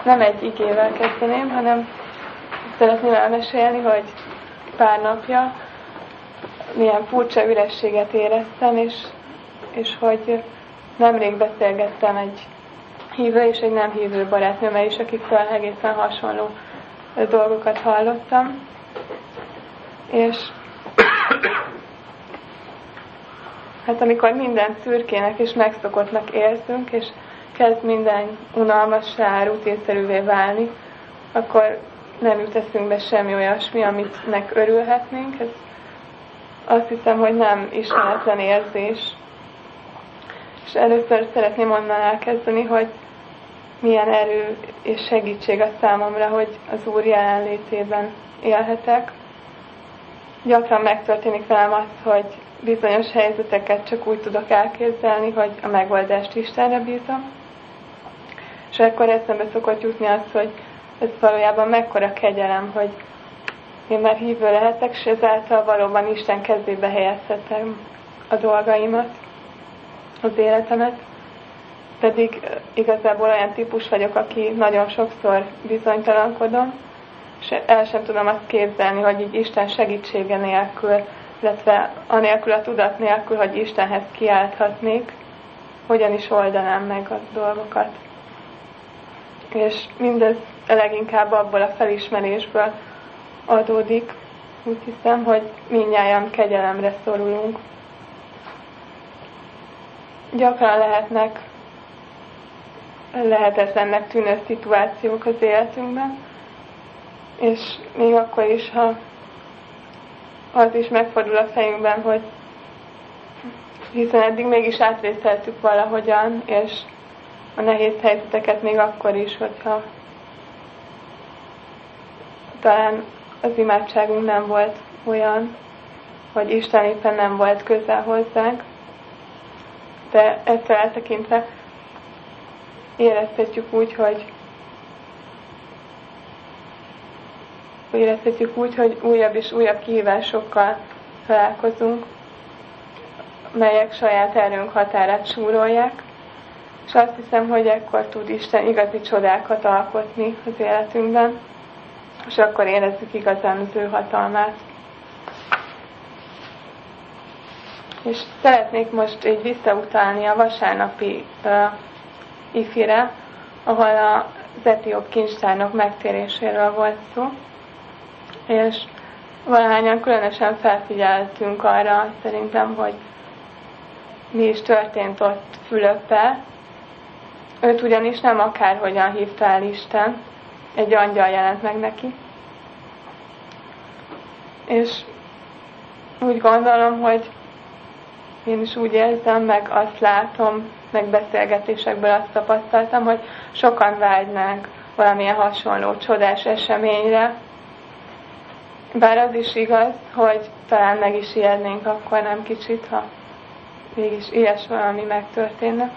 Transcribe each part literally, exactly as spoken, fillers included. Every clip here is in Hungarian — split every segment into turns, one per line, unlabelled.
nem egy igével kezdeném, hanem szeretném elmesélni, hogy pár napja milyen furcsa ürességet éreztem, és, és hogy nemrég beszélgettem egy hívő és egy nem hívő barátnőmmel is, akiktől egészen hasonló dolgokat hallottam. És hát amikor minden szürkének és megszokottnak érzünk, és kezd minden unalmassá, rutinszerűvé válni, akkor nem jut eszünkbe semmi olyasmi, amitnek örülhetnénk. Ez azt hiszem, hogy nem ismeretlen érzés. És először szeretném onnan elkezdeni, hogy milyen erő és segítség a számomra, hogy az Úr jelenlétében élhetek. Gyakran megtörténik velem az, hogy bizonyos helyzeteket csak úgy tudok elképzelni, hogy a megoldást Istenre bízom. És akkor eszembe szokott jutni az, hogy ez valójában mekkora kegyelem, hogy én már hívő lehetek, és ezáltal valóban Isten kezébe helyezhetem a dolgaimat, az életemet. Pedig igazából olyan típus vagyok, aki nagyon sokszor bizonytalankodom, és el sem tudom azt képzelni, hogy így Isten segítsége nélkül, illetve anélkül a tudat nélkül, hogy Istenhez kiálthatnék, hogyan is oldanám meg a dolgokat. És mindez leginkább abból a felismerésből adódik, úgy hiszem, hogy mindnyájan kegyelemre szorulunk. Gyakran lehetnek lehetetlennek tűnő szituációk az életünkben, és még akkor is, ha az is megfordul a fejünkben, hogy hiszen eddig mégis átvészeltük valahogyan, és a nehéz helyzeteket még akkor is, hogyha talán az imádságunk nem volt olyan, hogy Isten éppen nem volt közel hozzánk, de ettől eltekintve érezhetjük úgy, hogy érezhetjük úgy, hogy újabb és újabb kihívásokkal találkozunk, melyek saját erőnk határát súrolják, és azt hiszem, hogy ekkor tud Isten igazi csodákat alkotni az életünkben, és akkor érezzük igazán az ő hatalmát. És szeretnék most így visszautalni a vasárnapi uh, ifire, ahol az etióp kincstárnok megtéréséről volt szó, és valahányan különösen felfigyeltünk arra szerintem, hogy mi is történt ott Fülöppel. Őt ugyanis nem akárhogyan hívta el Isten, egy angyal jelent meg neki. És úgy gondolom, hogy én is úgy érzem, meg azt látom, meg beszélgetésekből azt tapasztaltam, hogy sokan vágynánk valamilyen hasonló csodás eseményre. Bár az is igaz, hogy talán meg is ijednénk akkor nem kicsit, ha mégis ilyes valami megtörténne.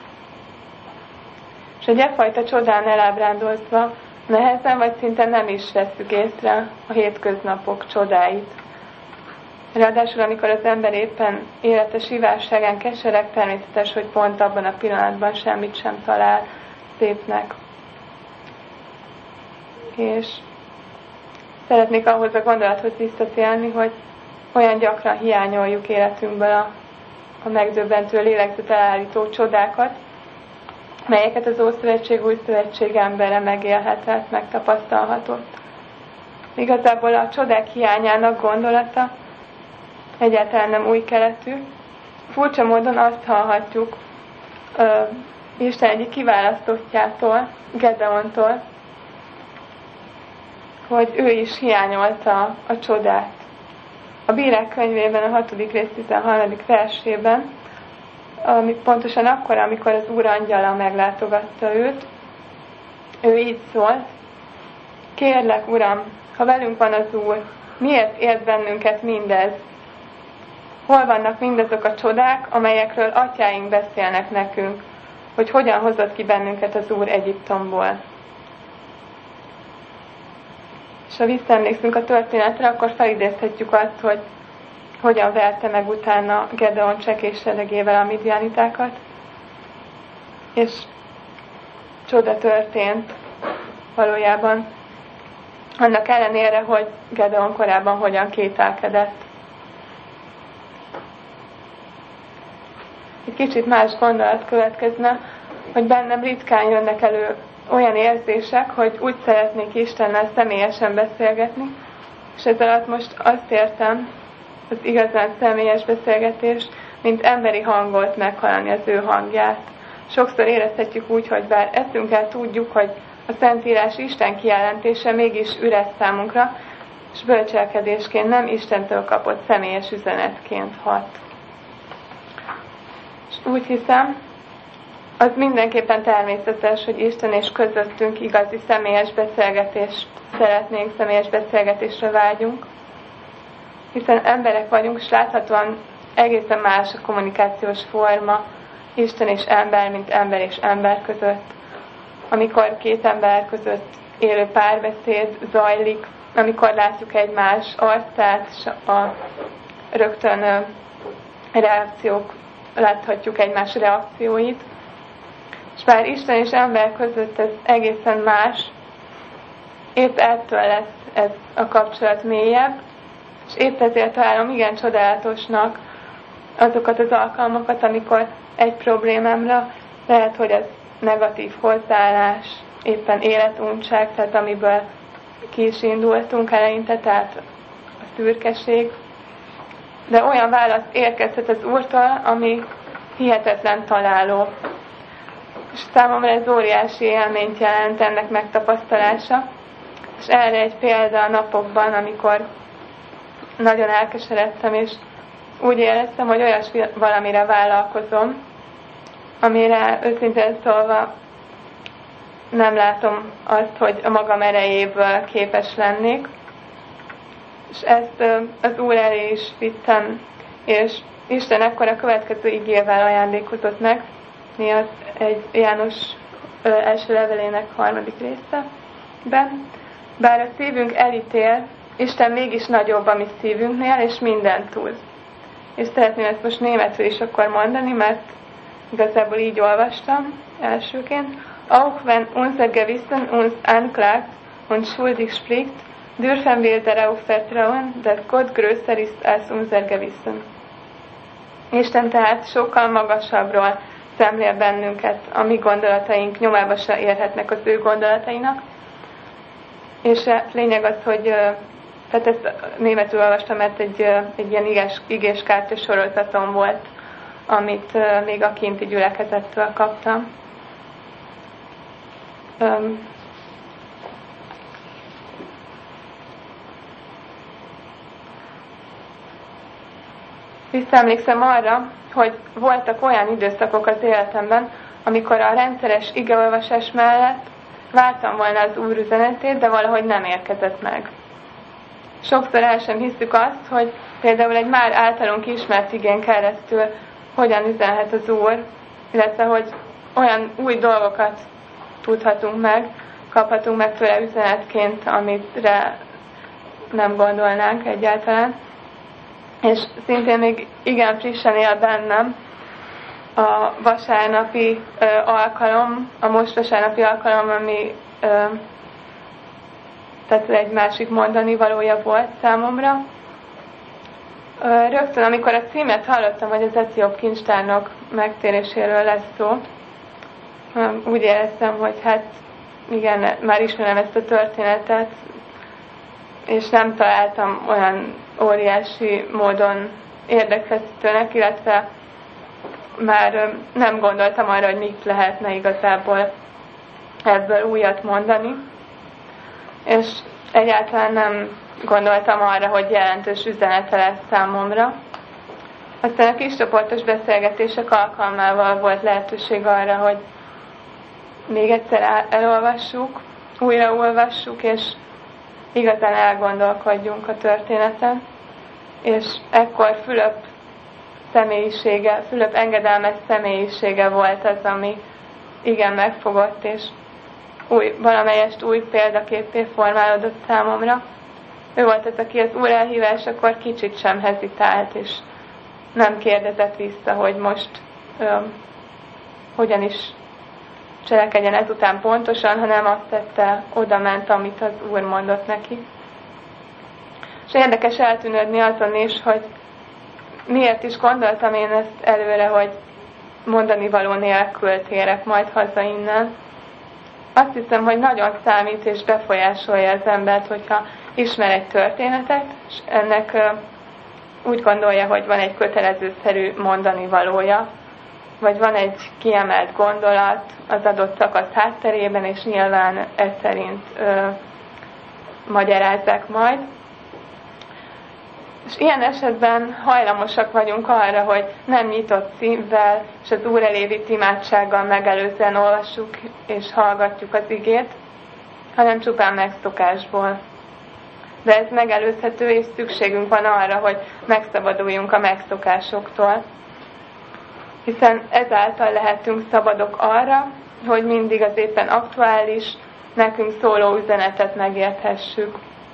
És egy effajta csodán elábrándozva nehezen vagy szinte nem is vesszük észre a hétköznapok csodáit. Ráadásul, amikor az ember éppen élete sivárságán kesereg, természetes, hogy pont abban a pillanatban semmit sem talál szépnek. És szeretnék ahhoz a gondolathoz visszatérni, hogy olyan gyakran hiányoljuk életünkből a, a megdöbbentő lélegzet elállító csodákat, melyeket az Ószövetség, Újszövetség embere megélhetett, megtapasztalhatott. Igazából a csodák hiányának gondolata egyáltalán nem új keletű. Furcsa módon azt hallhatjuk uh, Isten egyik kiválasztottjától, Gedeontól, hogy ő is hiányolta a csodát. A Bírák könyvében, a hatodik rész tizenharmadik versében, ami pontosan akkor, amikor az Úr angyala meglátogatta őt, ő így szólt: kérlek, Uram, ha velünk van az Úr, miért ért bennünket mindez? Hol vannak mindazok a csodák, amelyekről atyáink beszélnek nekünk, hogy hogyan hozott ki bennünket az Úr Egyiptomból? És ha visszaemlékszünk a történetre, akkor felidézhetjük azt, hogy hogyan verte meg utána Gedeon csekés seregével a midianitákat. És csoda történt. valójában. Annak ellenére, hogy Gedeon korábban hogyan kételkedett. Egy kicsit más gondolat következne, hogy bennem ritkán jönnek elő olyan érzések, hogy úgy szeretnék Istennel személyesen beszélgetni, és ez alatt most azt értem, az igazán személyes beszélgetés, mint emberi hangot meghallani, az ő hangját. Sokszor érezhetjük úgy, hogy bár eszünkkel tudjuk, hogy a Szentírás Isten kijelentése mégis üres számunkra, és bölcselkedésként nem Istentől kapott személyes üzenetként hat. És úgy hiszem, az mindenképpen természetes, hogy Isten és közöttünk igazi személyes beszélgetést szeretnénk, személyes beszélgetésre vágyunk, hiszen emberek vagyunk, és láthatóan egészen más a kommunikációs forma Isten és ember, mint ember és ember között. Amikor két ember között élő párbeszéd zajlik, amikor látjuk egymás arcát, és a rögtön reakciók, láthatjuk egymás reakcióit, és bár Isten és ember között ez egészen más, épp ettől lesz ez a kapcsolat mélyebb, és épp ezért találom igen csodálatosnak azokat az alkalmakat, amikor egy problémámra lehet, hogy az negatív hozzáállás, éppen életuntság, tehát amiből ki is indultunk eleinte, tehát a szürkeség, de olyan válasz érkezhet az Úrtól, ami hihetetlen találó. És számomra ez óriási élményt jelent ennek megtapasztalása, és erre egy példa a napokban, amikor nagyon elkeseredtem, és úgy éreztem, hogy olyas valamire vállalkozom, amire őszintén szólva nem látom azt, hogy a magam erejéből képes lennék. És ezt az Úr elé is vittem, és Isten ekkor a következő igével ajándékozott meg, mi az egy János első levelének harmadik részében. Bár a szívünk elítél, Isten mégis nagyobb a mi szívünknél, és mindent tud. És szeretném ezt most németül is akkor mondani, mert igazából így olvastam elsőként. Auch wenn unser Gewissen uns anklagt und schuldig spricht, dürfen wir darauf vertrauen, dass Gott größer ist als unser Gewissen. Isten tehát sokkal magasabbról szemlél bennünket, a mi gondolataink nyomába se érhetnek az ő gondolatainak. És a lényeg az, hogy tehát ezt németül olvastam, mert egy, egy ilyen igés, igéskártya sorozatom volt, amit még a kinti gyülekezettől kaptam. Um, Visszaemlékszem arra, hogy voltak olyan időszakok az életemben, amikor a rendszeres igeolvasás mellett vártam volna az Úr üzenetét, de valahogy nem érkezett meg. Sokszor el sem hiszük azt, hogy például egy már általunk ismert igén keresztül hogyan üzenhet az Úr, illetve hogy olyan új dolgokat tudhatunk meg, kaphatunk meg tőle üzenetként, amire nem gondolnánk egyáltalán. És szintén még igen frissen él bennem a vasárnapi ö, alkalom, a most vasárnapi alkalom, ami ö, tehát egy másik mondani valója volt számomra. Ö, rögtön, amikor a címet hallottam, hogy az etióp kincstárnok megtéréséről lesz szó, ö, úgy éreztem, hogy hát igen, már ismerem ezt a történetet, és nem találtam olyan óriási módon érdekfeszítőnek, illetve már nem gondoltam arra, hogy mit lehetne igazából ebből újat mondani, és egyáltalán nem gondoltam arra, hogy jelentős üzenete lesz számomra. Aztán a kiscsoportos beszélgetések alkalmával volt lehetőség arra, hogy még egyszer elolvassuk, újraolvassuk, és igazán elgondolkodjunk a történeten. És ekkor Fülöp személyisége, Fülöp engedelmes személyisége volt az, ami igen megfogott, és új, valamelyest új példaképpé formálódott számomra. Ő volt az, aki az Úr elhívásakor kicsit sem hezitált, és nem kérdezett vissza, hogy most ö, hogyan is cselekedjen ezután pontosan, hanem azt tette, oda ment, amit az Úr mondott neki. És érdekes eltűnődni azon is, hogy miért is gondoltam én ezt előre, hogy mondani való nélkül térek majd haza innen. Azt hiszem, hogy nagyon számít és befolyásolja az embert, hogyha ismer egy történetet, és ennek úgy gondolja, hogy van egy kötelezőszerű mondani valója, vagy van egy kiemelt gondolat az adott szakasz hátterében, és nyilván ez szerint ö, magyarázzák majd. És ilyen esetben hajlamosak vagyunk arra, hogy nem nyitott szívvel, és az Úr elé vitt imádsággal megelőzően olvassuk és hallgatjuk az igét, hanem csupán megszokásból. De ez megelőzhető, és szükségünk van arra, hogy megszabaduljunk a megszokásoktól. Hiszen ezáltal lehetünk szabadok arra, hogy mindig az éppen aktuális, nekünk szóló üzenetet megérthessük.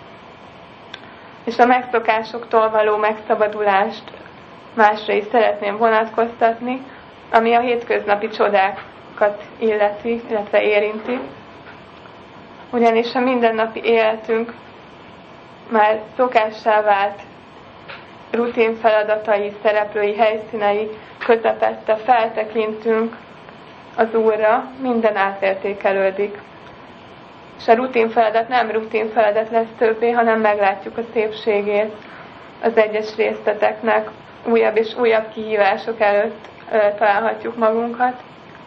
És a megszokásoktól való megszabadulást másra is szeretném vonatkoztatni, ami a hétköznapi csodákat illeti, illetve érinti. Ugyanis a mindennapi életünk már szokássá vált rutin feladatai, szereplői helyszínei közepette feltekintünk az Úrra, minden átértékelődik. És a rutin feladat nem rutin feladat lesz többé, hanem meglátjuk a szépségét az egyes részleteknek, újabb és újabb kihívások előtt ö, találhatjuk magunkat.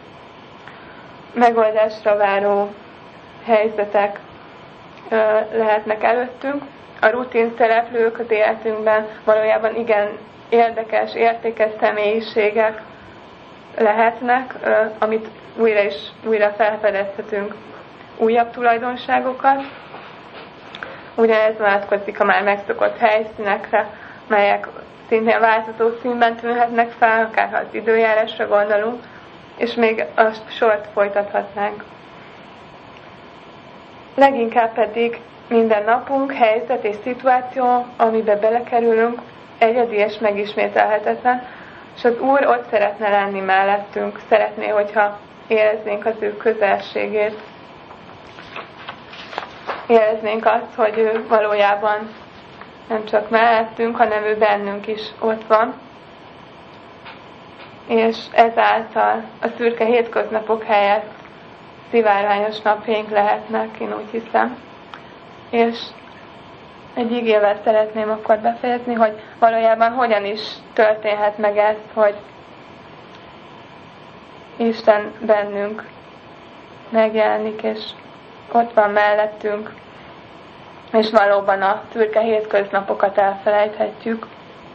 Megoldásra váró helyzetek ö, lehetnek előttünk. A rutin szereplők az életünkben valójában igen érdekes, értékes személyiségek lehetnek, ö, amit újra és újra felfedezhetünk. Újabb tulajdonságokat. Ugyanez vonatkozik a már megszokott helyszínekre, melyek szintén változó színben tűnhetnek fel, akár ha az időjárásra gondolunk, és még a sort folytathatnánk. Leginkább pedig minden napunk, helyzet és szituáció, amiben belekerülünk, egyedi és megismételhetetlen, és az Úr ott szeretne lenni mellettünk, szeretné, hogyha éreznénk az ő közelségét. Éreznénk azt, hogy ő valójában nem csak mellettünk, hanem ő bennünk is ott van. És ezáltal a szürke hétköznapok helyett szivárványos napjaink lehetnek, én úgy hiszem. És egy igével szeretném akkor befejezni, hogy valójában hogyan is történhet meg ez, hogy Isten bennünk megjelenik, és ott van mellettünk, és valóban a szürke hétköznapokat elfelejthetjük.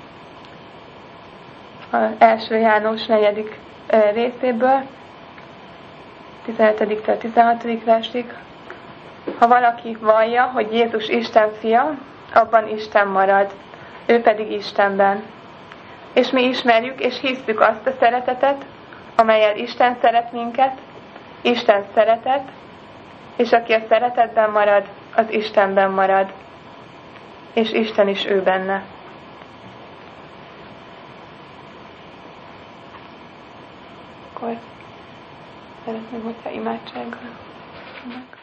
Az első János negyedik részéből, tizenhetedik tizenhatodik versig. Ha valaki vallja, hogy Jézus Isten fia, abban Isten marad, ő pedig Istenben. És mi ismerjük és hisszük azt a szeretetet, amellyel Isten szeret minket, Isten szeretet, és aki a szeretetben marad, az Istenben marad, és Isten is ő benne. Akkor szeretném, hogyha imádsággal.